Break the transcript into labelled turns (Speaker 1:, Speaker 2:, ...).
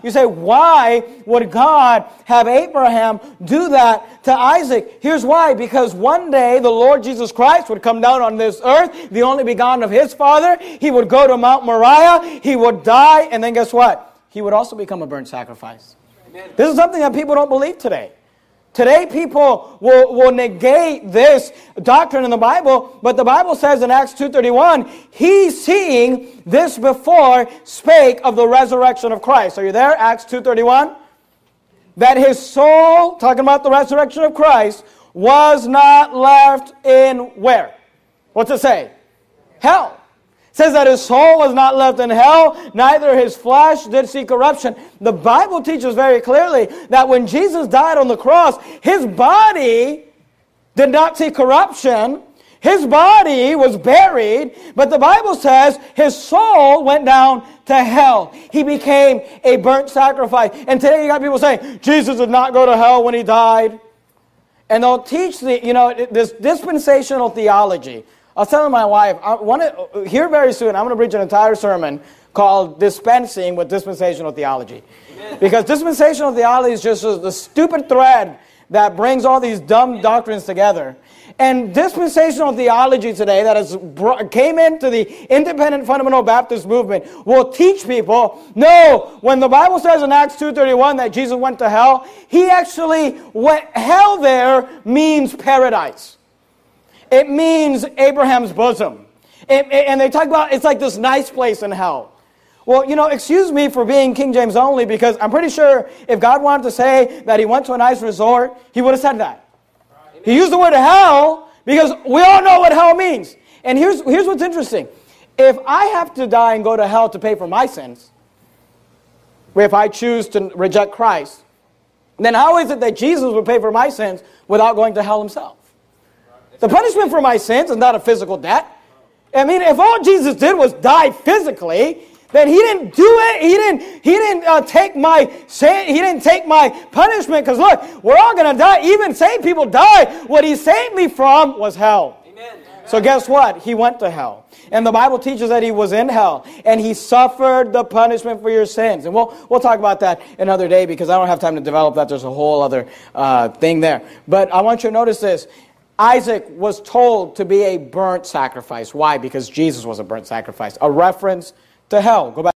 Speaker 1: You say, why would God have Abraham do that to Isaac? Here's why. Because one day the Lord Jesus Christ would come down on this earth, the only begotten of His Father. He would go to Mount Moriah. He would die. And then guess what? He would also become a burnt sacrifice. Amen. This is something that people don't believe today. Today, people will negate this doctrine in the Bible, but the Bible says in Acts 2:31, He, seeing this before, spake of the resurrection of Christ. Are you there? Acts 2:31. That His soul, talking about the resurrection of Christ, was not left in where? What's it say? Hell. It says that His soul was not left in hell, neither His flesh did see corruption. The Bible teaches very clearly that when Jesus died on the cross, His body did not see corruption. His body was buried, but the Bible says His soul went down to hell. He became a burnt sacrifice. And today you got people saying, Jesus did not go to hell when He died. And they'll teach this dispensational theology. I was telling my wife, I want to, here very soon, I'm going to preach an entire sermon called Dispensing with Dispensational Theology. Amen. Because dispensational theology is just the stupid thread that brings all these dumb doctrines together. And dispensational theology today that came into the independent fundamental Baptist movement will teach people, no, when the Bible says in Acts 2:31 that Jesus went to hell, He actually went, hell there means paradise. It means Abraham's bosom. And they talk about it's like this nice place in hell. Well, excuse me for being King James only, because I'm pretty sure if God wanted to say that He went to a nice resort, He would have said that. He used the word hell because we all know what hell means. And here's what's interesting. If I have to die and go to hell to pay for my sins, if I choose to reject Christ, then how is it that Jesus would pay for my sins without going to hell Himself? The punishment for my sins is not a physical death. I mean, if all Jesus did was die physically, then He didn't do it. He didn't take my sin. He didn't take my punishment. Because look, we're all going to die. Even saved people die. What He saved me from was hell. Amen. So guess what? He went to hell. And the Bible teaches that He was in hell. And He suffered the punishment for your sins. And we'll talk about that another day because I don't have time to develop that. There's a whole other thing there. But I want you to notice this. Isaac was told to be a burnt sacrifice. Why? Because Jesus was a burnt sacrifice. A reference to hell. Go back.